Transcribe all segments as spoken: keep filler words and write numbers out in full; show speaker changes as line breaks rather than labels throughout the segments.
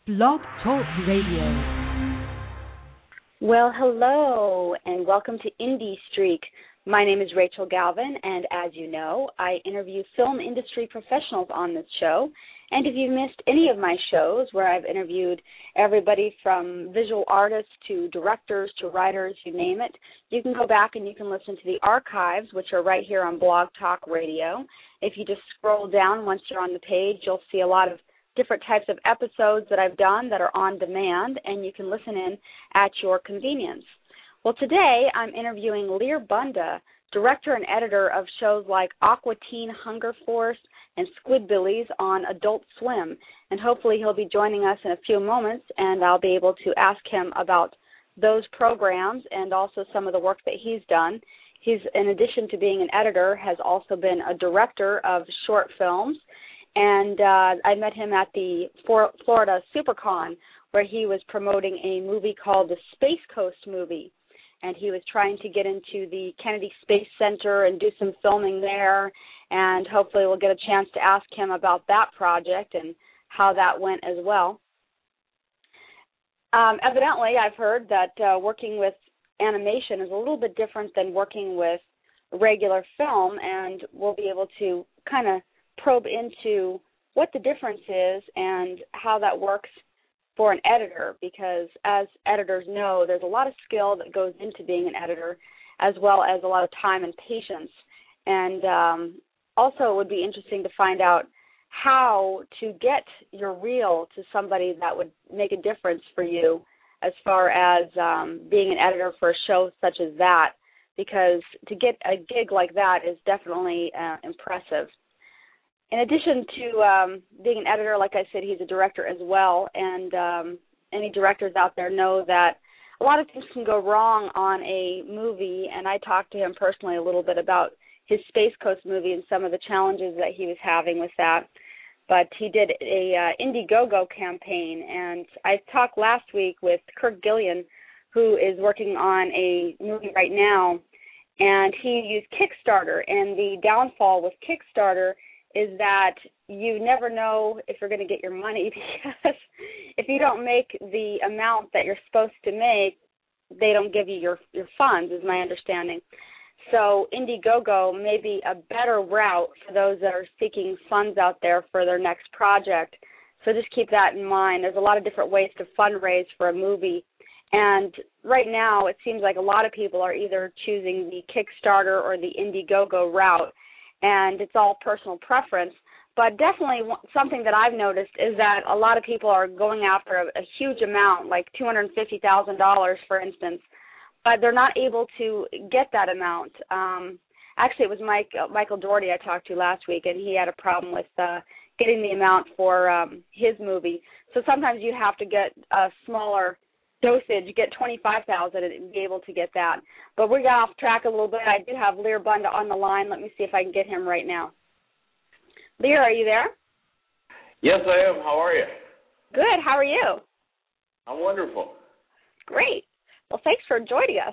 Blog Talk Radio.
Well, hello, and welcome to Indie Streak. My name is Rachel Galvin, and as you know, I interview film industry professionals on this show. And if you've missed any of my shows where I've interviewed everybody from visual artists to directors to writers, you name it, you can go back and you can listen to the archives, which are right here on Blog Talk Radio. If you just scroll down once you're on the page, you'll see a lot of different types of episodes that I've done that are on demand, and you can listen in at your convenience. Well, today I'm interviewing Lear Bunda, director and editor of shows like Aqua Teen Hunger Force and Squidbillies on Adult Swim, and hopefully he'll be joining us in a few moments, and I'll be able to ask him about those programs and also some of the work that he's done. He's, in addition to being an editor, has also been a director of short films, and uh, I met him at the Florida SuperCon, where he was promoting a movie called the Space Coast movie, and he was trying to get into the Kennedy Space Center and do some filming there, and hopefully we'll get a chance to ask him about that project and how that went as well. Um, evidently, I've heard that uh, working with animation is a little bit different than working with regular film, and we'll be able to kind of probe into what the difference is and how that works for an editor, because as editors know, there's a lot of skill that goes into being an editor, as well as a lot of time and patience. And um, also it would be interesting to find out how to get your reel to somebody that would make a difference for you as far as um, being an editor for a show such as that, because to get a gig like that is definitely uh, impressive. In addition to um, being an editor, like I said, he's a director as well, and um, any directors out there know that a lot of things can go wrong on a movie, and I talked to him personally a little bit about his Space Coast movie and some of the challenges that he was having with that. But he did a uh, Indiegogo campaign, and I talked last week with Kirk Gillian, who is working on a movie right now, and he used Kickstarter, and the downfall with Kickstarter is that you never know if you're going to get your money, because if you don't make the amount that you're supposed to make, they don't give you your, your funds, is my understanding. So Indiegogo may be a better route for those that are seeking funds out there for their next project. So just keep that in mind. There's a lot of different ways to fundraise for a movie. And right now it seems like a lot of people are either choosing the Kickstarter or the Indiegogo route, and it's all personal preference. But definitely something that I've noticed is that a lot of people are going after a, a huge amount, like two hundred fifty thousand dollars, for instance, but they're not able to get that amount. Um, actually, it was Mike uh, Michael Dougherty I talked to last week, and he had a problem with uh, getting the amount for um, his movie. So sometimes you have to get a smaller dosage, get twenty-five thousand dollars and be able to get that. But we got off track a little bit. I do have Lear Bunda on the line. Let me see if I can get him right now. Lear, are you there?
Yes, I am. How are you?
Good. How are you?
I'm wonderful.
Great. Well, thanks for joining us.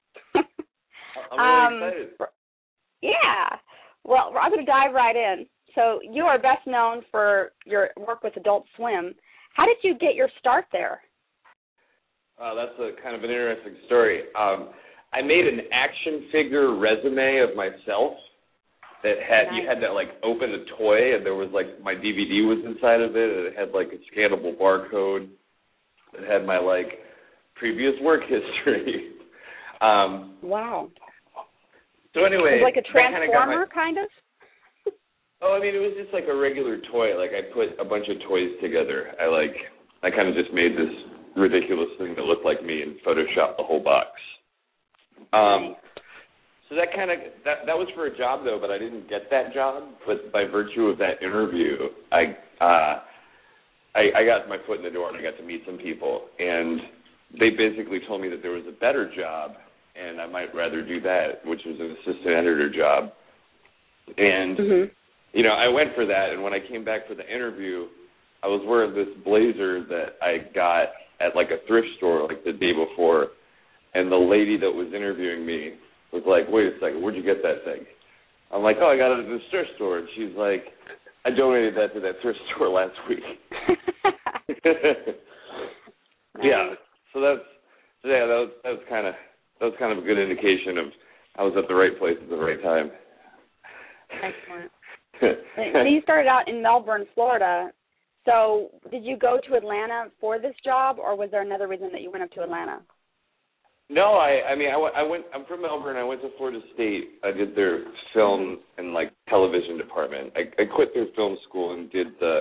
I'm really um, excited.
Yeah. Well, I'm going to dive right in. So you are best known for your work with Adult Swim. How did you get your start there?
Uh, that's a kind of an interesting story. Um, I made an action figure resume of myself that had, nice. You had to like open a toy, and there was like, my D V D was inside of it, and it had like a scannable barcode. It had my like previous work history. um,
wow.
So anyway.
It was like a transformer, my, kind of?
Oh, I mean, it was just like a regular toy. Like I put a bunch of toys together. I like, I kind of just made this ridiculous thing that looked like me and photoshopped the whole box. Um, so that kind of, that, that was for a job, though, but I didn't get that job. But by virtue of that interview, I, uh, I, I got my foot in the door and I got to meet some people. And they basically told me that there was a better job and I might rather do that, which was an assistant editor job. And, mm-hmm. you know, I went for that. And when I came back for the interview, I was wearing this blazer that I got at like a thrift store like the day before, and the lady that was interviewing me was like, wait a second, where'd you get that thing? I'm like, oh, I got it at the thrift store. And she's like, I donated that to that thrift store last week. Yeah. So that's so yeah, that was that was kind of that was kind of a good indication of I was at the right place at the right time.
Excellent. So you started out in Melbourne, Florida. So did you go to Atlanta for this job, or was there another reason that you went up to Atlanta?
No, I I mean I, w- I went I'm from Melbourne. I went to Florida State. I did their film and like television department. I, I quit their film school and did the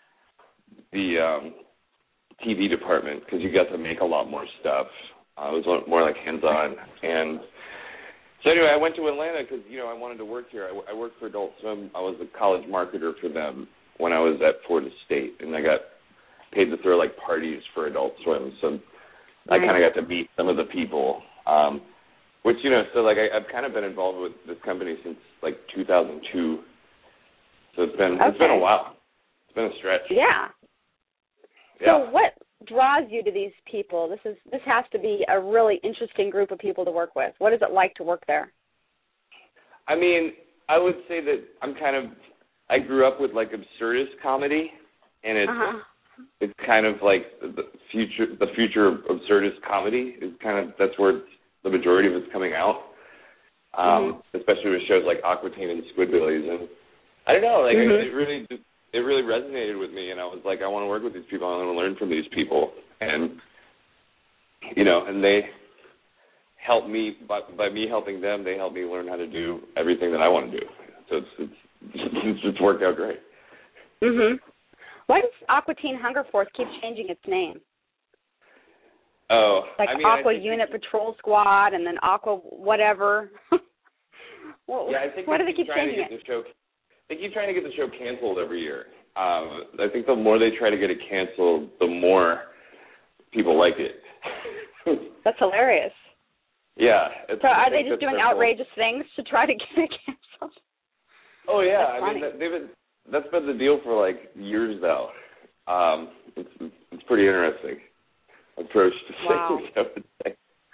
the um, T V department because you got to make a lot more stuff. Uh, it was more like hands-on. And so anyway, I went to Atlanta because, you know, I wanted to work here. I, I worked for Adult Swim. I was a college marketer for them when I was at Florida State, and I got paid to throw, like, parties for Adult Swim. So right. I kind of got to meet some of the people, um, which, you know, so, like, I, I've kind of been involved with this company since, like, two thousand two. So it's been, okay. it's been a while. It's been a stretch.
Yeah.
Yeah.
So what draws you to these people? This is this has to be a really interesting group of people to work with. What is it like to work there?
I mean, I would say that I'm kind of I grew up with like absurdist comedy, and it's
uh-huh.
it's kind of like the future the future of absurdist comedy is kind of that's where the majority of it's coming out. Um, mm-hmm. Especially with shows like Aquitaine and Squidbillies, and I don't know, like mm-hmm. it, it really just it really resonated with me, and I was like, I want to work with these people. I want to learn from these people, and you know, and they helped me by, by me helping them. They helped me learn how to do everything that I want to do. So it's it's it's, it's worked out great.
Mhm. Why does Aquitaine Hunger Force keep changing its name?
Oh,
like
I mean,
Aqua
I
Unit Patrol Squad, and then Aqua whatever. well,
yeah, I think
why
they
do they keep
trying
changing
to get
it?
the show. They keep trying to get the show canceled every year. Um, I think the more they try to get it canceled, the more people like it.
That's hilarious.
Yeah. It's,
so are they just doing
simple.
outrageous things to try to get it canceled?
Oh yeah,
that's
I mean that, they've been, that's been the deal for like years now. Um, it's it's pretty interesting approach to
wow.
things, I would say.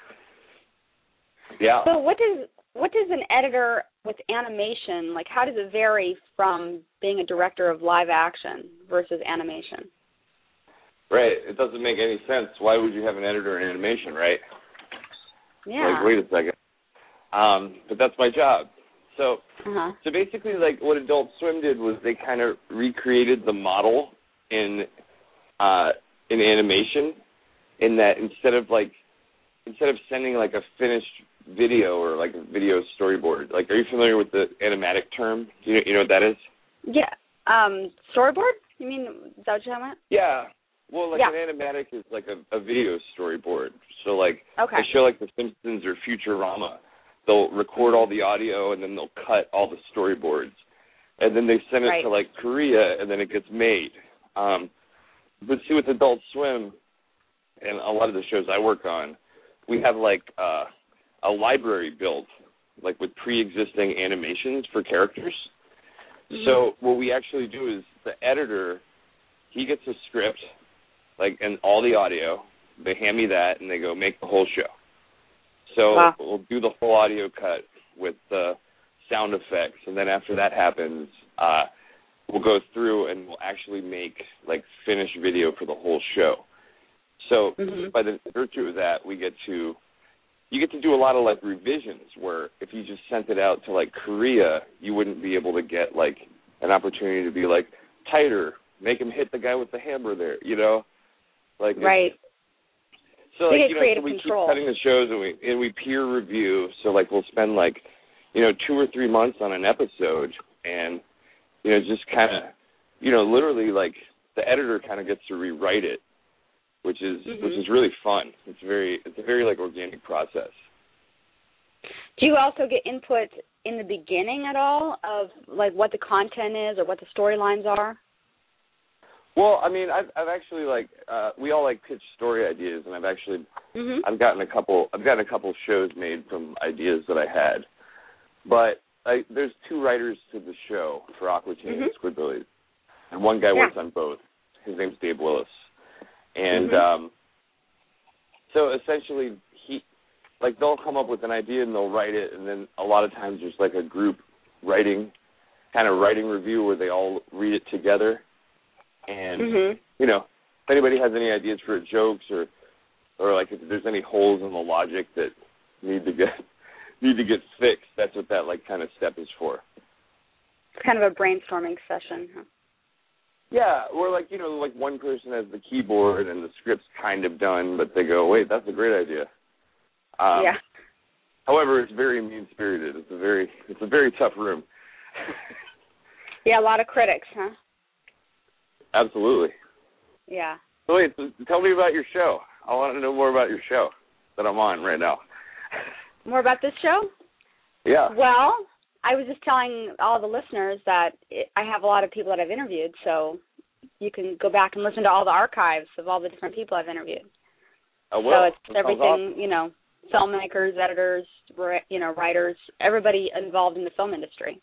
Yeah.
So what does what does an editor with animation, like how does it vary from being a director of live action versus animation?
Right. It doesn't make any sense. Why would you have an editor in animation, right?
Yeah.
Like, wait a second. Um, but that's my job. So,
uh-huh.
so basically, like what Adult Swim did was they kind of recreated the model in uh, in animation. In that instead of like instead of sending like a finished video or like a video storyboard, like are you familiar with the animatic term? Do you know, you know what that is?
Yeah. Um, storyboard? You mean is that what you're talking about?
Yeah. Well, like
yeah.
an animatic is like a, a video storyboard. So like
okay.
a show like The Simpsons or Futurama, they'll record all the audio and then they'll cut all the storyboards, and then they send it
right.
to like Korea and then it gets made. Um, but see, with Adult Swim and a lot of the shows I work on, we have like uh, a library built, like with pre-existing animations for characters. Mm-hmm. So what we actually do is the editor, he gets a script, like and all the audio. They hand me that and they go make the whole show. So
wow.
we'll do the full audio cut with the sound effects, and then after that happens, uh, we'll go through and we'll actually make like finished video for the whole show. So
mm-hmm.
by the virtue of that, we get to, you get to do a lot of like revisions where if you just sent it out to like Korea, you wouldn't be able to get like an opportunity to be like tighter, make him hit the guy with the hammer there, you know? Like
right.
So like, you know,
creative
so we
control.
keep cutting the shows and we and we peer review. So like we'll spend like, you know, two or three months on an episode, and you know, just kind of, you know, literally like the editor kind of gets to rewrite it, which is
mm-hmm.
which is really fun. It's very it's a very like organic process.
Do you also get input in the beginning at all of like what the content is or what the storylines are?
Well, I mean, I've I've actually like uh, we all like pitch story ideas, and I've actually
mm-hmm.
I've gotten a couple I've gotten a couple shows made from ideas that I had, but I, there's two writers to the show for Aquitaine mm-hmm. and Squidbillies, and one guy
yeah.
works on both. His name's Dave Willis, and
mm-hmm.
um, so essentially he like they'll come up with an idea and they'll write it, and then a lot of times there's like a group writing kind of writing review where they all read it together. And,
mm-hmm.
you know, if anybody has any ideas for jokes or or like if there's any holes in the logic that need to get need to get fixed, that's what that like kind of step is for.
It's kind of a brainstorming session. Huh?
Yeah, or like, you know, like one person has the keyboard and the script's kind of done, but they go, wait, that's a great idea. Um,
yeah.
However, it's very mean-spirited. It's a very it's a very tough room.
Yeah, a lot of critics, huh?
Absolutely.
Yeah.
So wait, so tell me about your show. I want to know more about your show that I'm on right now.
More about this show?
Yeah.
Well, I was just telling all the listeners that it, I have a lot of people that I've interviewed, so you can go back and listen to all the archives of all the different people I've interviewed.
Oh, well,
so it's
that
everything,
awesome.
you know, filmmakers, editors, you know, writers, everybody involved in the film industry.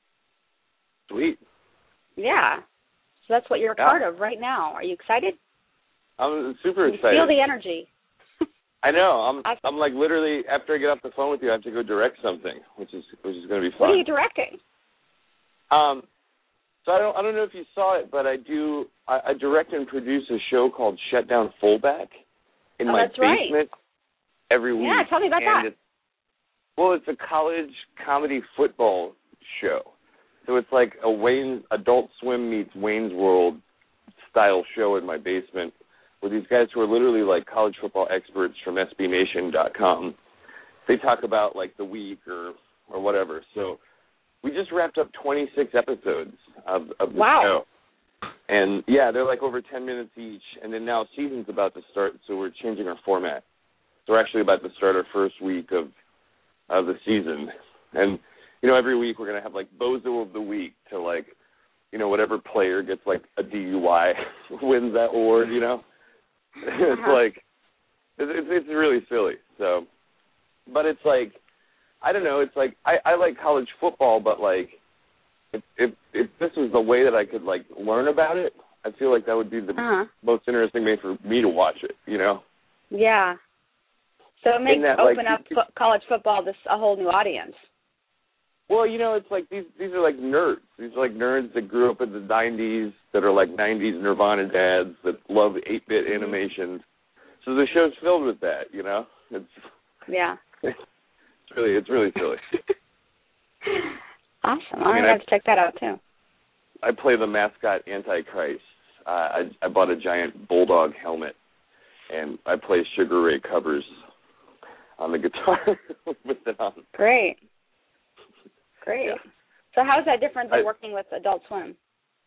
Sweet.
Yeah. So that's what you're a
yeah.
part of right now. Are you excited?
I'm super
you
excited.
Feel the energy.
I know. I'm I'm like literally after I get off the phone with you, I have to go direct something, which is which is going to be fun.
What are you directing?
Um, so I don't I don't know if you saw it, but I do. I, I direct and produce a show called Shutdown Fullback in
oh,
my
that's
basement
right.
every week.
Yeah, tell me about
and
that.
It's, well, it's a college comedy football show, so it's like a Wayne Adult Swim meets Wayne's World style show in my basement. With these guys who are literally like college football experts from S B Nation dot com. They talk about like the week or, or whatever. So we just wrapped up twenty-six episodes of, of the
wow.
show. And yeah, they're like over ten minutes each. And then now season's about to start, so we're changing our format. So we're actually about to start our first week of of the season. And, you know, every week we're going to have like Bozo of the Week to like, you know, whatever player gets like a D U I wins that award, you know. It's
uh-huh.
like it's, it's really silly. So, but it's like I don't know. It's like I, I like college football, but like if, if if this was the way that I could like learn about it, I feel like that would be the
uh-huh.
most interesting way for me to watch it. You know?
Yeah. So it makes
that,
open
like,
up fo- college football to a whole new audience.
Well, you know, it's like these these are like nerds. These are like nerds that grew up in the nineties that are like nineties Nirvana dads that love eight-bit
mm-hmm.
animations. So the show's filled with that, you know? It's
Yeah.
It's really it's really silly.
Awesome.
I
I'm
mean,
going to have to check that out, too.
I play the mascot Antichrist. Uh, I, I bought a giant bulldog helmet, and I play Sugar Ray covers on the guitar with it on.
Great. Great.
Yeah.
So how is that different than
I,
working with Adult Swim?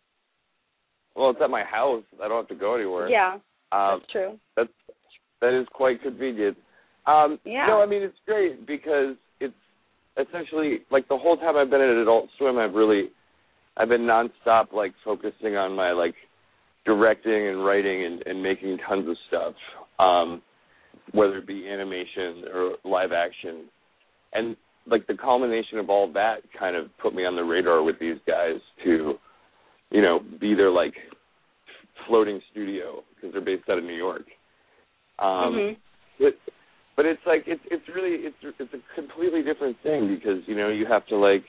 Well, it's at my house. I don't have to go anywhere.
Yeah,
um,
that's true.
That's, that is quite convenient. Um,
yeah.
No, I mean, it's great because it's essentially, like, the whole time I've been at Adult Swim, I've really, I've been nonstop, like, focusing on my, like, directing and writing and, and making tons of stuff, um, whether it be animation or live action. And, like, the culmination of all that kind of put me on the radar with these guys to, you know, be their, like, floating studio because they're based out of New York. Um,
mm-hmm.
but, but it's like, it's it's really, it's it's a completely different thing because, you know, you have to, like,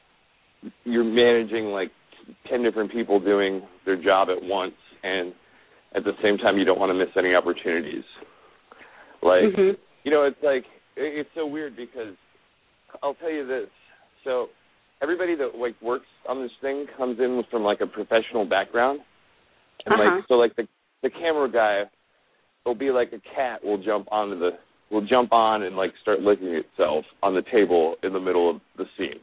you're managing, like, ten different people doing their job at once, and at the same time you don't want to miss any opportunities. Like,
mm-hmm.
you know, it's like, it's so weird because I'll tell you this. So everybody that, like, works on this thing comes in from, like, a professional background. And,
uh-huh.
like, so, like, the the camera guy will be like a cat will jump onto the, will jump on and, like, start licking itself on the table in the middle of the scene.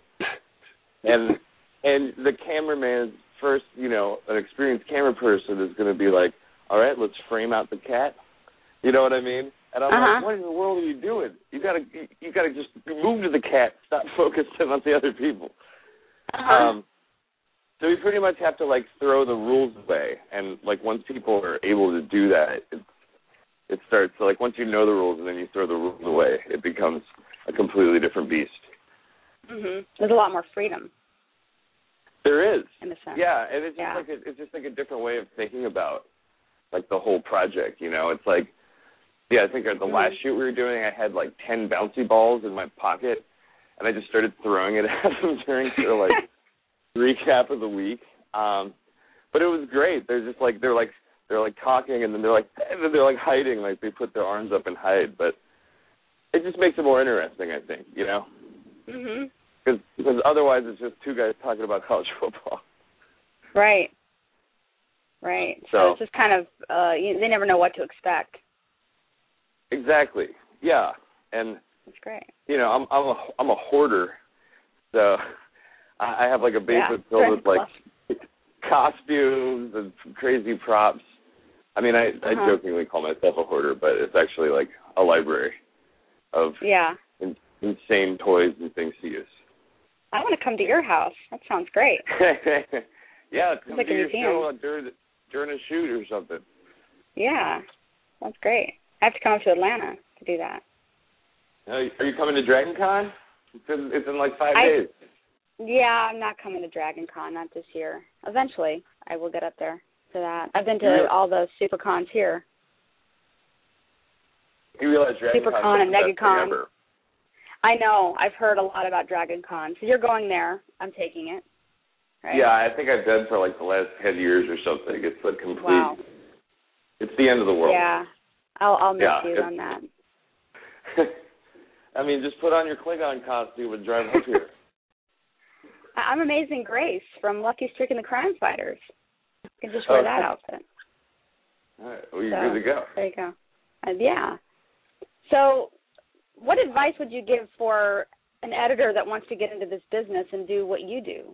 And and the cameraman first, you know, an experienced camera person is going to be like, all right, let's frame out the cat. You know what I mean? And I'm
uh-huh.
like, what in the world are you doing? You gotta, you, you gotta just move to the cat. Stop focusing on the other people.
Uh-huh.
Um, so we pretty much have to, like, throw the rules away. And, like, once people are able to do that, it, it starts. So, like, once you know the rules and then you throw the rules away, it becomes a completely different beast.
Mhm. There's a lot more freedom.
There is.
In a sense.
Yeah, and it's just
yeah.
like a, it's just like a different way of thinking about, like, the whole project. You know, it's like, yeah, I think at the
mm-hmm.
last shoot we were doing, I had like ten bouncy balls in my pocket, and I just started throwing it at them during the like recap of the week. Um, but it was great. They're just like they're like they're like talking, and then they're like and then they're like hiding, like they put their arms up and hide. But it just makes it more interesting, I think, you know.
Mhm.
Because because otherwise it's just two guys talking about college football.
Right. Right. So,
So
it's just kind of uh, you, they never know what to expect.
Exactly. Yeah. And
That's great.
you know, I'm I'm a I'm a hoarder, so I, I have like a basement
Yeah,
filled with
cool.
like costumes and crazy props. I mean, I,
uh-huh.
I jokingly call myself a hoarder, but it's actually like a library of
yeah.
in, insane toys and things to use.
I want to come to your house. That sounds great.
Yeah, come
like
to
a
your
museum.
show during during a shoot or something.
Yeah, that's great. I have to come up to Atlanta to do that.
Are you, are you coming to Dragon Con? It's in, it's in like five
I,
days.
Yeah, I'm not coming to Dragon Con, not this year. Eventually, I will get up there for that. I've been to
Really?
all the super cons here.
You realize Dragon
SuperCon
Con
and
is the best thing
MegaCon.
ever.
I know. I've heard a lot about Dragon Con. So you're going there. I'm taking it. Right?
Yeah, I think I've done for like the last ten years or something. It's like complete.
Wow.
It's the end of the world.
Yeah. I'll, I'll miss
Yeah,
you
it's-
on that.
I mean, just put on your Klingon costume and drive up here.
I- I'm Amazing Grace from Lucky Streak and the Crime Fighters. You can just wear
Oh.
that outfit.
All right, well, you're
So,
good to go.
There you go. Uh, yeah. So what advice would you give for an editor that wants to get into this business and do what you do?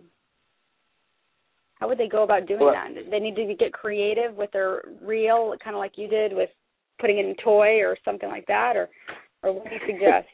How would they go about doing
Well,
that? They need to get creative with their reel, kind of like you did with putting in a toy or something like that, or, or what do you suggest?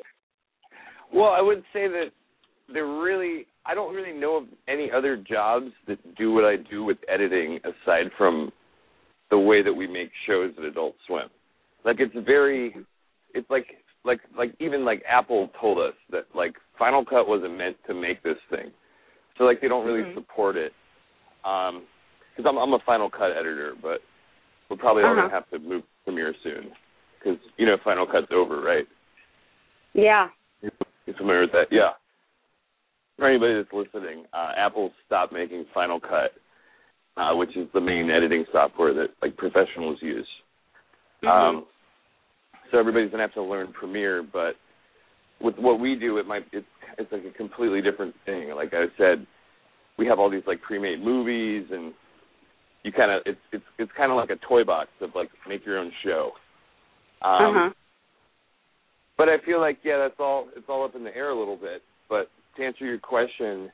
Well, I would say that there really, I don't really know of any other jobs that do what I do with editing aside from the way that we make shows at Adult Swim. Like, it's very, it's like, like, like even like Apple told us that like Final Cut wasn't meant to make this thing. So like they don't really mm-hmm. support it. Um, because I'm, I'm a Final Cut editor, but we're probably all
uh-huh.
going to have to move Premiere soon. Because, you know, Final Cut's over, right?
Yeah.
You're familiar with that? Yeah. For anybody that's listening, uh, Apple stopped making Final Cut, uh, which is the main editing software that, like, professionals use.
Mm-hmm.
Um, so everybody's going to have to learn Premiere, but with what we do, it might it's, it's like a completely different thing. Like I said, we have all these, like, pre-made movies, and you kind of, it's it's it's kind of like a toy box of, like, make your own show. Um,
uh-huh.
But I feel like, yeah, that's all, it's all up in the air a little bit. But to answer your question,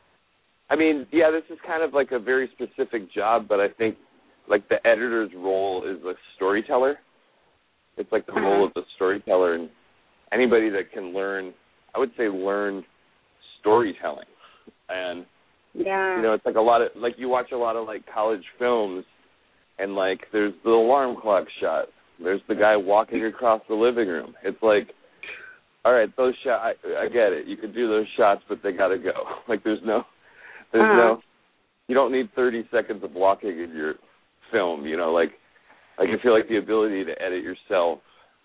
I mean, yeah, this is kind of like a very specific job, but I think, like, the editor's role is a storyteller. It's like the
uh-huh.
role of the storyteller, and anybody that can learn, I would say learn storytelling. And,
yeah.
you know, it's like a lot of, like, you watch a lot of, like, college films, and, like, there's the alarm clock shot. There's the guy walking across the living room. It's like, all right, those shots, I, I get it. You can do those shots, but they got to go. Like, there's no, there's
uh-huh.
no, you don't need thirty seconds of walking in your film, you know, like, like I feel like the ability to edit yourself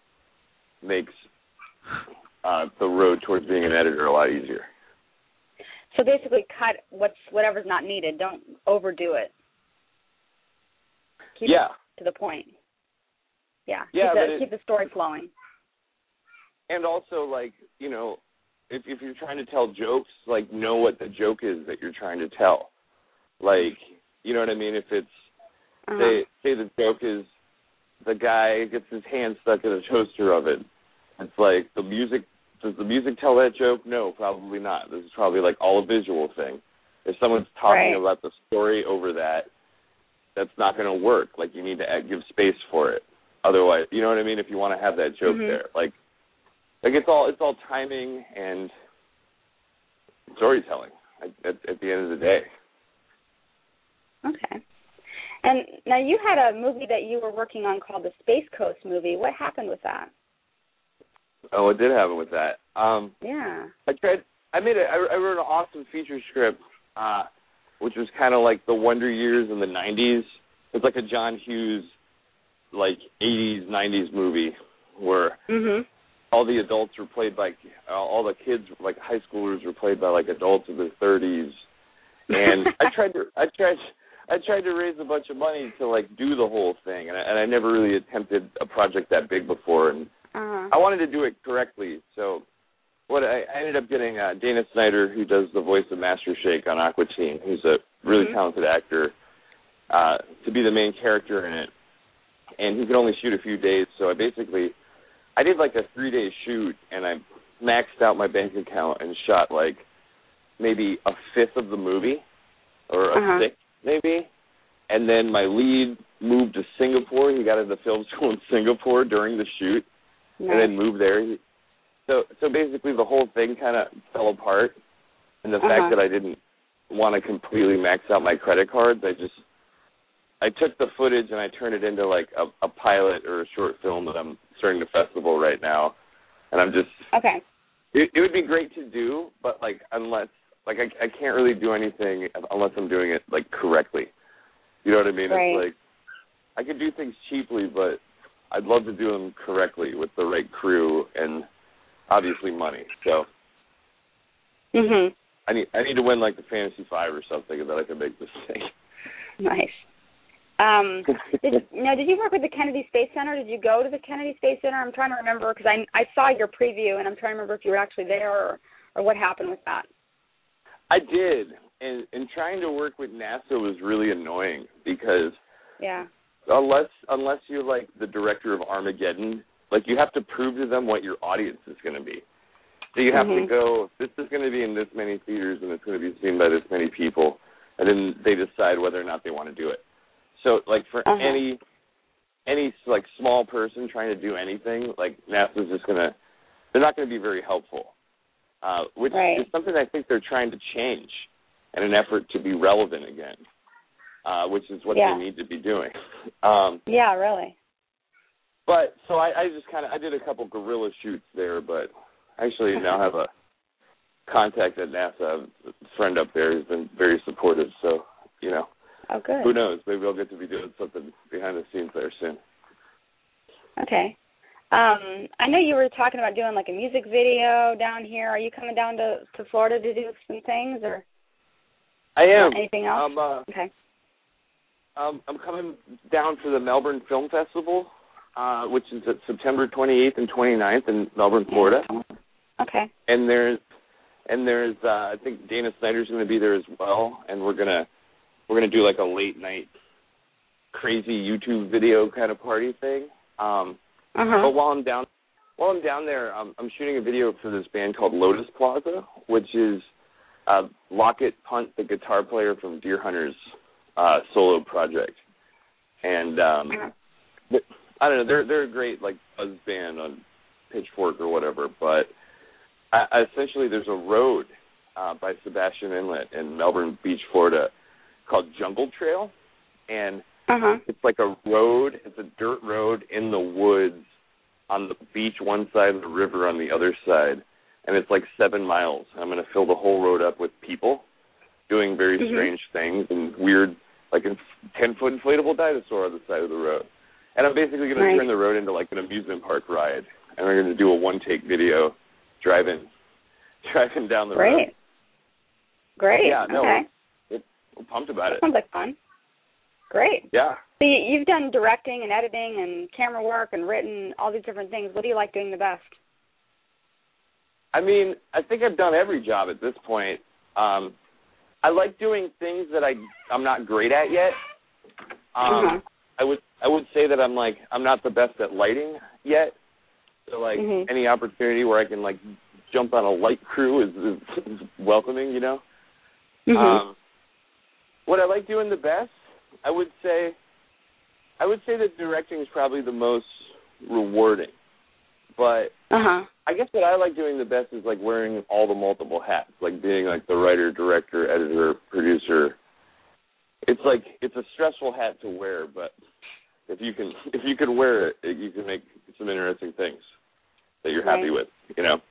makes uh, the road towards being an editor a lot easier.
So basically cut what's whatever's not needed. Don't overdo it. Keep
yeah.
it to the point. Yeah,
yeah
keep, the,
it,
keep the story flowing.
And also, like, you know, if if you're trying to tell jokes, like, know what the joke is that you're trying to tell. Like, you know what I mean? If it's,
uh-huh.
say, say the joke is the guy gets his hand stuck in a toaster oven. It's like, the music, does the music tell that joke? No, probably not. This is probably, like, all a visual thing. If someone's talking
right.
about the story over that, that's not going to work. Like, you need to give space for it. Otherwise, you know what I mean? If you want to have that joke
mm-hmm.
there, like, like it's all it's all timing and storytelling at, at, at the end of the day.
Okay. And now you had a movie that you were working on called the Space Coast movie. What happened with that?
Oh, it did happen with that. Um,
yeah.
I tried. I made a. I, I wrote an awesome feature script, uh, which was kind of like the Wonder Years in the nineties. It's like a John Hughes, like eighties, nineties movie where
mm-hmm.
all the adults were played by, uh, all the kids, like high schoolers, were played by like adults in their thirties. And I tried to, I tried, I tried to raise a bunch of money to like do the whole thing, and I, and I never really attempted a project that big before, and
uh-huh.
I wanted to do it correctly. So what I, I ended up getting uh, Dana Snyder, who does the voice of Master Shake on Aqua Teen, who's a really
mm-hmm.
talented actor, uh, to be the main character in it, and he could only shoot a few days. So I basically I did like a three-day shoot, and I maxed out my bank account and shot like maybe a fifth of the movie, or a
uh-huh.
sixth maybe. And then my lead moved to Singapore. He got into film school in Singapore during the shoot,
nice.
and then moved there. He, so so basically the whole thing kind of fell apart. And the
uh-huh.
fact that I didn't want to completely max out my credit cards, I just I took the footage and I turned it into like a, a pilot or a short film that I'm starting to festival right now. And I'm just
okay.
It, it would be great to do, but like unless like I, I can't really do anything unless I'm doing it like correctly. You know what I mean?
Right.
It's like I could do things cheaply, but I'd love to do them correctly with the right crew and obviously money. So
mhm.
I need I need to win like the Fantasy Five or something, and then I can make this thing.
Nice. Um, did, now, did you work with the Kennedy Space Center? Did you go to the Kennedy Space Center? I'm trying to remember because I I saw your preview, and I'm trying to remember if you were actually there or, or what happened with that.
I did, and and trying to work with NASA was really annoying because
yeah,
unless unless you're like the director of Armageddon, like you have to prove to them what your audience is going to be. So you have
mm-hmm.
to go, this is going to be in this many theaters and it's going to be seen by this many people, and then they decide whether or not they want to do it. So, like, for
uh-huh.
any, any like, small person trying to do anything, like, NASA's just going to, they're not going to be very helpful, uh, which
right.
is something I think they're trying to change in an effort to be relevant again, uh, which is what
yeah.
they need to be doing. Um,
yeah, really.
But, so I, I just kind of, I did a couple guerrilla shoots there, but I actually now have a contact at NASA, a friend up there who's been very supportive, so, you know.
Oh, good.
Who knows? Maybe I'll get to be doing something behind the scenes there soon.
Okay. Um, I know you were talking about doing like a music video down here. Are you coming down to, to Florida to do some things, or
I am.
anything else?
Um, uh,
okay.
Um, I'm coming down for the Melbourne Film Festival, uh, which is at September twenty-eighth and twenty-ninth in Melbourne, Florida.
Okay.
And there's and there's uh, I think Dana Snyder's going to be there as well, and we're gonna. We're going to do like a late night crazy YouTube video kind of party thing. Um,
uh-huh.
But while I'm down while I'm down there, um, I'm shooting a video for this band called Lotus Plaza, which is uh, Lockett Punt, the guitar player from Deer Hunter's uh, solo project. And um, uh-huh. I don't know, they're they're a great like buzz band on Pitchfork or whatever. But I, I essentially, there's a road uh, by Sebastian Inlet in Melbourne Beach, Florida, called Jungle Trail, and
uh-huh.
it's like a road, it's a dirt road in the woods on the beach one side and the river on the other side, and it's like seven miles. I'm going to fill the whole road up with people doing very mm-hmm. strange things and weird, like a ten-foot inflatable dinosaur on the side of the road. And I'm basically going
right.
to turn the road into like an amusement park ride, and we're going to do a one-take video driving, driving down the
Great.
road.
Great.
Yeah, no,
okay.
I'm pumped about
that
it.
Sounds like fun. Great.
Yeah.
So you, you've done directing and editing and camera work and written, all these different things. What do you like doing the best?
I mean, I think I've done every job at this point. Um, I like doing things that I, I'm not great at yet. Um,
uh-huh.
I would I would say that I'm like I'm not the best at lighting yet. So like
mm-hmm.
any opportunity where I can like jump on a light crew is, is, is welcoming, you know.
Mm-hmm.
Um, what I like doing the best, I would say, I would say that directing is probably the most rewarding. But
uh-huh.
I guess what I like doing the best is like wearing all the multiple hats, like being like the writer, director, editor, producer. It's like it's a stressful hat to wear, but if you can if you can wear it, you can make some interesting things that you're happy
right.
with, you know.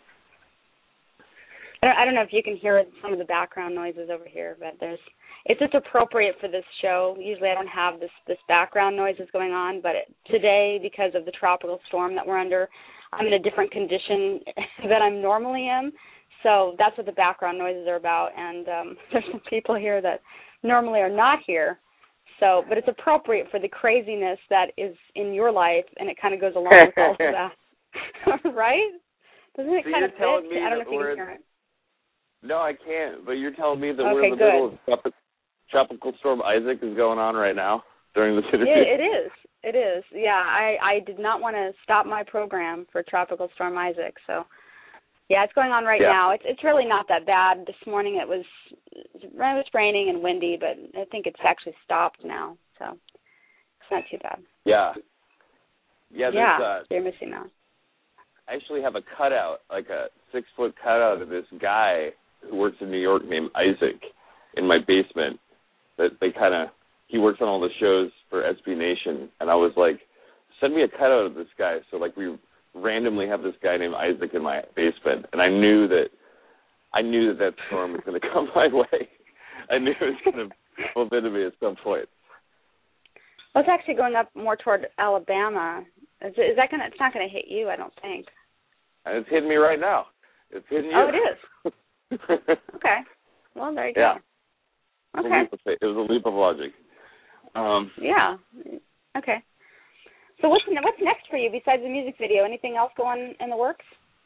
I don't, I don't know if you can hear some of the background noises over here, but there's it's just appropriate for this show. Usually I don't have this, this background noises going on, but it, today, because of the tropical storm that we're under, I'm in a different condition than I'm normally in. So that's what the background noises are about. And um, there's some people here that normally are not here. So, but it's appropriate for the craziness that is in your life, and it kind of goes along with all of that. Right? Doesn't it
so
kind of fit?
Me
I don't know if you
can
hear it.
No, I can't. But you're telling me that
okay,
we're in the
good.
middle of tropic, Tropical Storm Isaac is going on right now during this interview?
Yeah, it is. It is. Yeah, I, I did not want to stop my program for Tropical Storm Isaac. So, yeah, it's going on right
yeah.
now. It's it's really not that bad. This morning it was it was raining and windy, but I think it's actually stopped now. So it's not too bad.
Yeah. Yeah.
Yeah.
Uh,
you're missing out.
I actually have a cutout, like a six foot cutout of this guy who works in New York named Isaac in my basement. That they kind of he works on all the shows for S B Nation, and I was like, send me a cutout of this guy. So like we randomly have this guy named Isaac in my basement, and I knew that I knew that that storm was going to come my way. I knew it was going to bump into me at some point.
Well, it's actually going up more toward Alabama. Is, is that going? It's not going to hit you, I don't think.
And it's hitting me right now. It's hitting you.
Oh, it is. Okay. Well, there you go.
Yeah.
Okay.
It was a leap of, it was a leap of logic. Um,
yeah. Okay. So what's what's next for you besides the music video? Anything else going in the works?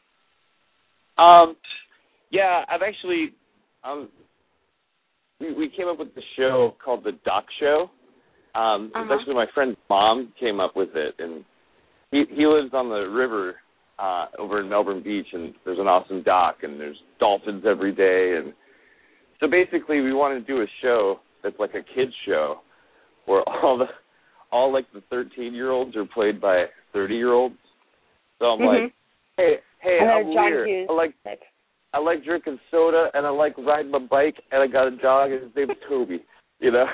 Um, yeah, I've actually um, we, we came up with the show called the Doc Show. Um,
uh-huh.
It's actually my friend's mom came up with it, and he he lives on the river uh, over in Melbourne Beach, and there's an awesome dock, and there's dolphins every day, and so basically we wanted to do a show that's like a kids show where all the all like the thirteen-year-olds are played by thirty-year-olds. So I'm
mm-hmm.
like, hey, hey,
and
I'm
John
weird.
Hughes
I like
type.
I like drinking soda, and I like riding my bike, and I got a dog, and his name's Toby. You know.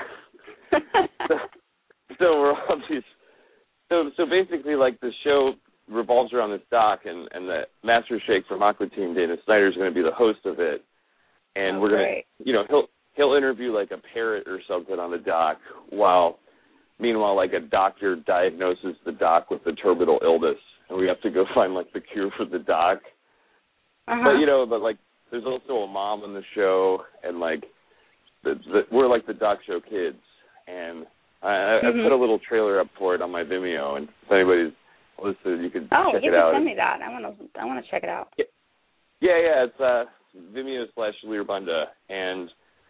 so, so we're all these. So so basically, like the show revolves around this doc, and and the Master Shake from Aqua Teen, Dana Snyder, is going to be the host of it, and
oh,
we're going
to,
you know, he'll he'll interview like a parrot or something on the doc, while meanwhile, like a doctor diagnoses the doc with the terminal illness, and we have to go find like the cure for the doc.
uh-huh.
But you know, but like there's also a mom on the show, and like the, the we're like the Doc Show kids. And I, mm-hmm. I put a little trailer up for it on my Vimeo, and if anybody's listening, you can
oh,
check
you
it out.
Oh, you can send me that. I want to. I want to check it out.
Yeah, yeah, yeah it's uh, Vimeo slash Learbunda, and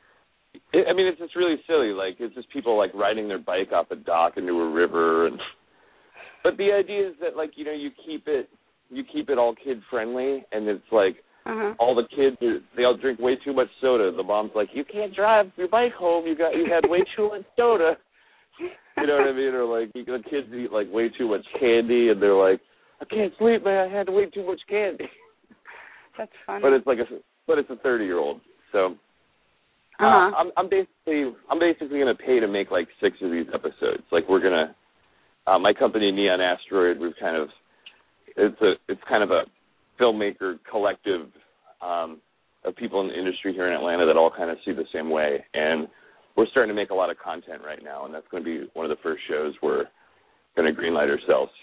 it, I mean it's just really silly. Like it's just people like riding their bike off a dock into a river, and but the idea is that like you know you keep it you keep it all kid friendly, and it's like.
Uh-huh.
All the kids, are, they all drink way too much soda. The mom's like, you can't drive your bike home. You got, you had way too much soda. You know what I mean? Or like, you, the kids eat like way too much candy, and they're like, I can't sleep, man. I had way too much candy.
That's funny.
But it's like a, but it's a thirty-year-old. So,
uh-huh.
uh, I'm, I'm basically, I'm basically gonna pay to make like six of these episodes. Like we're gonna, uh, my company Neon Asteroid, we've kind of, it's a, it's kind of a filmmaker collective um, of people in the industry here in Atlanta that all kind of see the same way, and we're starting to make a lot of content right now, and that's going to be one of the first shows we're going to greenlight ourselves.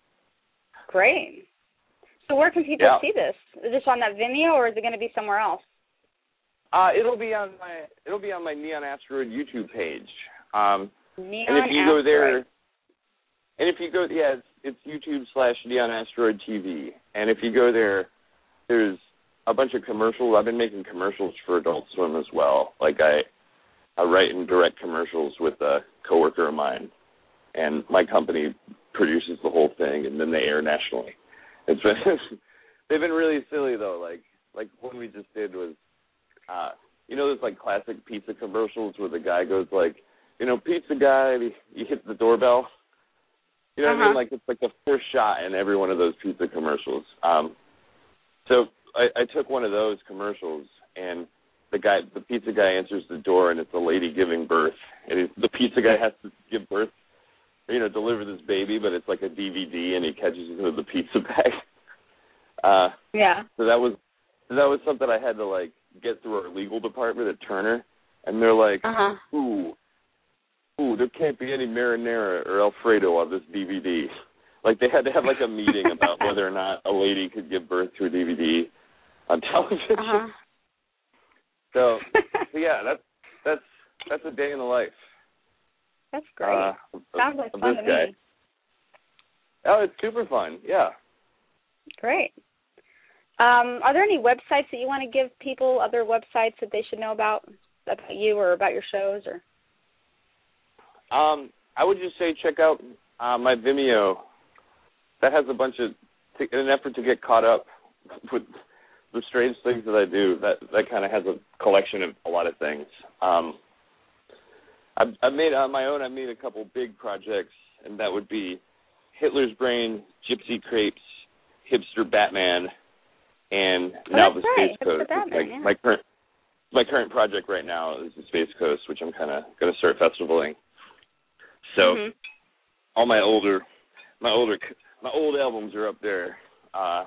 Great. So where can people
yeah.
see this? Is this on that Vimeo, or is it going to be somewhere else?
Uh, it'll be on my it'll be on my Neon Asteroid YouTube page. Um,
Neon
and if you
Asteroid.
go there, and if you go, yeah, it's, it's YouTube slash Neon Asteroid T V. And if you go there, there's a bunch of commercials. I've been making commercials for Adult Swim as well. Like I, I write and direct commercials with a coworker of mine, and my company produces the whole thing, and then they air nationally. It's been they've been really silly though. Like like one we just did was, uh, you know, those like classic pizza commercials where the guy goes like, you know, pizza guy, and he, he hits the doorbell. You know what
uh-huh.
I mean? Like, it's like the first shot in every one of those pizza commercials. Um, so I, I took one of those commercials, and the guy, the pizza guy answers the door, and it's a lady giving birth. And he, the pizza guy has to give birth, you know, deliver this baby, but it's like a D V D, and he catches it with the pizza bag. Uh,
yeah.
So that was that was something I had to, like, get through our legal department at Turner. And they're like,
uh-huh.
ooh. Ooh, there can't be any marinara or Alfredo on this D V D. Like, they had to have, like, a meeting about whether or not a lady could give birth to a D V D on television.
Uh-huh.
So, so, yeah, that's, that's, that's a day in the life.
That's great.
Uh,
Sounds like
of
fun
this
to
guy.
me.
Oh, it's super fun. Yeah.
Great. Um, are there any websites that you want to give people, other websites that they should know about, about you or about your shows? Or
Um, I would just say check out uh, my Vimeo. That has a bunch of, in an effort to get caught up with the strange things that I do, that that kind of has a collection of a lot of things. Um, I've, I've made on my own, I've made a couple big projects, and that would be Hitler's Brain, Gypsy Crepes, Hipster Batman, and
oh,
now the
right.
Space Coast.
Batman,
my,
yeah.
my current my current project right now is the Space Coast, which I'm kind of going to start festivaling. So
mm-hmm.
all my older, my older, my old albums are up there. Uh,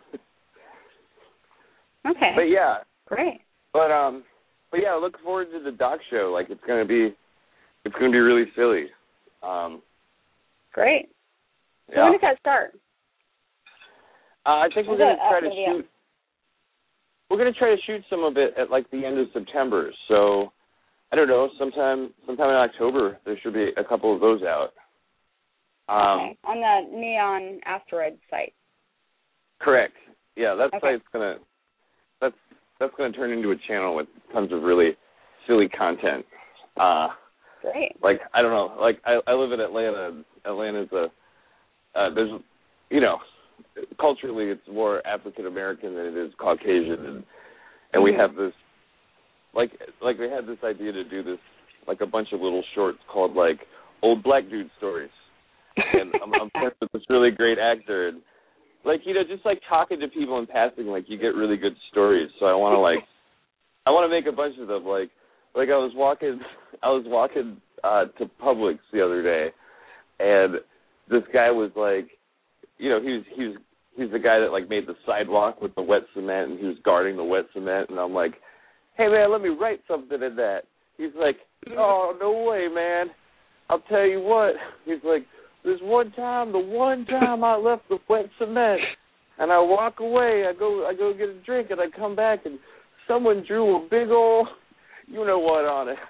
okay.
But yeah,
great.
But um, but yeah, look forward to the doc show. Like it's gonna be, it's gonna be really silly. Um,
great. So
yeah.
when does that start?
Uh, I think we're
Is
gonna
that
try
up
to
maybe
shoot. We're gonna try to shoot some of it at like the end of September. So I don't know, sometime sometime in October there should be a couple of those out. Um,
okay. On the Neon Asteroid site.
Correct. Yeah, that
okay.
site's gonna that's that's gonna turn into a channel with tons of really silly content. Uh,
Great.
Like I don't know, like I, I live in Atlanta. Atlanta's a uh, there's you know culturally it's more African American than it is Caucasian, and and we
mm-hmm. have
this like like we had this idea to do this like a bunch of little shorts called like old black dude stories, and I'm, I'm friends with this really great actor, and like you know just like talking to people in passing, like you get really good stories. So I want to like I want to make a bunch of them. Like like I was walking I was walking uh, to Publix the other day, and this guy was like, you know, he was he was he's the guy that like made the sidewalk with the wet cement, and he was guarding the wet cement, and I'm like, hey man, let me write something in that. He's like, oh no way, man. I'll tell you what. He's like, there's one time, the one time I left the wet cement, and I walk away. I go I go get a drink, and I come back, and someone drew a big old, you know what, on it.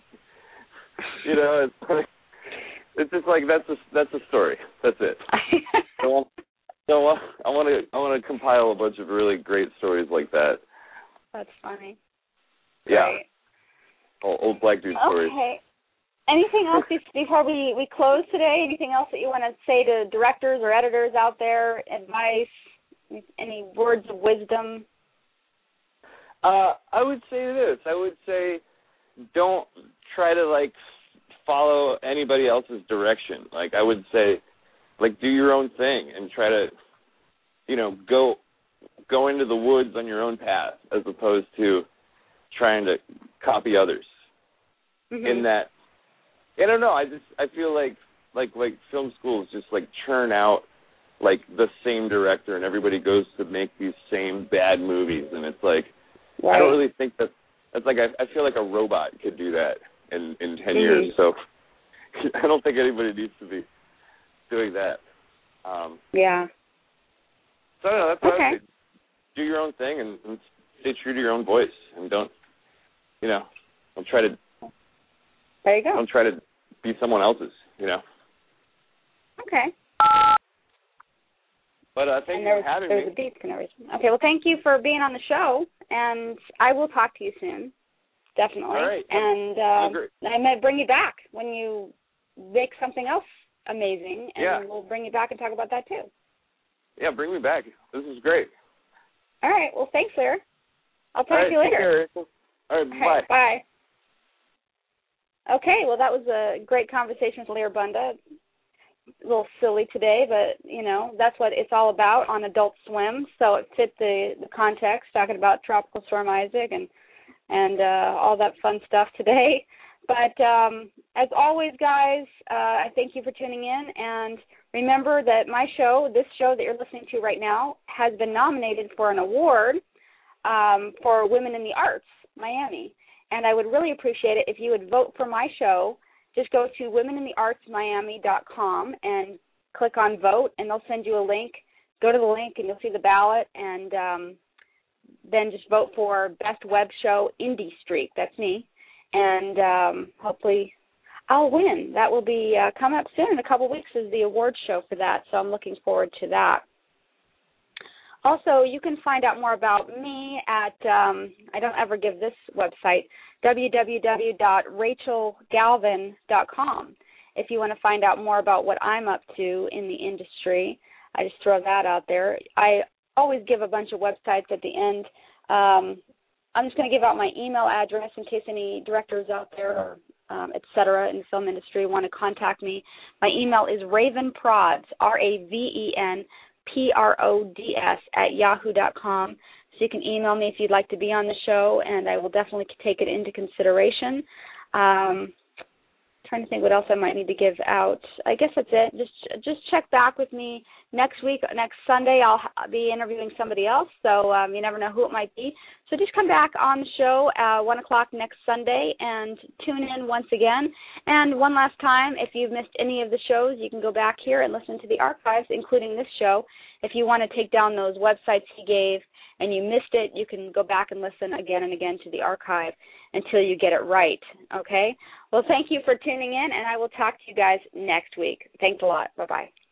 You know, it's like, it's just like that's a that's a story. That's it. so, so uh, I want to I want to compile a bunch of really great stories like that.
That's funny.
Yeah.
Great.
Old, old black dude
okay.
stories.
Okay. Anything else before we, we close today? Anything else that you want to say to directors or editors out there? Advice? Any words of wisdom?
Uh, I would say this. I would say don't try to, like, follow anybody else's direction. Like, I would say, like, do your own thing and try to, you know, go go into the woods on your own path as opposed to trying to copy others.
Mm-hmm.
In that, I don't know, I just, I feel like, like, like film schools just, like, churn out, like, the same director and everybody goes to make these same bad movies. And it's like,
right.
I don't really think that, that's like, I, I feel like a robot could do that in, in ten
mm-hmm.
years. So I don't think anybody needs to be doing that. Um,
yeah.
So I don't know, that's what
okay.
I would say. Do your own thing and, and stay true to your own voice, and don't, you know, don't try to.
There you go.
Don't try to be someone else's, you know.
Okay.
But uh, thank
and
you for having
there's
me.
A beep and everything. Okay, well, thank you for being on the show, and I will talk to you soon, definitely.
All right.
And uh, I might bring you back when you make something else amazing, and
yeah.
we'll bring you back and talk about that too.
Yeah, bring me back. This is great.
All right. Well, thanks, Lear. I'll talk
All right,
to you later.
All right,
All right,
bye.
Bye. Okay, well, that was a great conversation with Lear Bunda. A little silly today, but, you know, that's what it's all about on Adult Swim, so it fit the, the context, talking about Tropical Storm Isaac and, and uh, all that fun stuff today. But um, as always, guys, uh, I thank you for tuning in, and remember that my show, this show that you're listening to right now, has been nominated for an award um, for Women in the Arts, Miami. And I would really appreciate it if you would vote for my show. Just go to women in the arts miami dot com and click on vote, and they'll send you a link. Go to the link, and you'll see the ballot, and um, then just vote for Best Web Show Indie Streak. That's me. And um, hopefully, I'll win. That will be uh, coming up soon. In a couple of weeks is the award show for that, so I'm looking forward to that. Also, you can find out more about me at, um, I don't ever give this website, w w w dot rachel galvin dot com. If you want to find out more about what I'm up to in the industry, I just throw that out there. I always give a bunch of websites at the end. Um, I'm just going to give out my email address in case any directors out there or um, et cetera in the film industry want to contact me. My email is ravenprods, R A V E N P R O D S, at yahoo dot com. So you can email me if you'd like to be on the show, and I will definitely take it into consideration. Um, trying to think what else I might need to give out. I guess that's it. Just just check back with me next week. Next Sunday, I'll be interviewing somebody else, so um, you never know who it might be. So just come back on the show at one o'clock next Sunday and tune in once again. And one last time, if you've missed any of the shows, you can go back here and listen to the archives, including this show. If you want to take down those websites he gave and you missed it, you can go back and listen again and again to the archive until you get it right, okay? Well, thank you for tuning in, and I will talk to you guys next week. Thanks a lot. Bye-bye.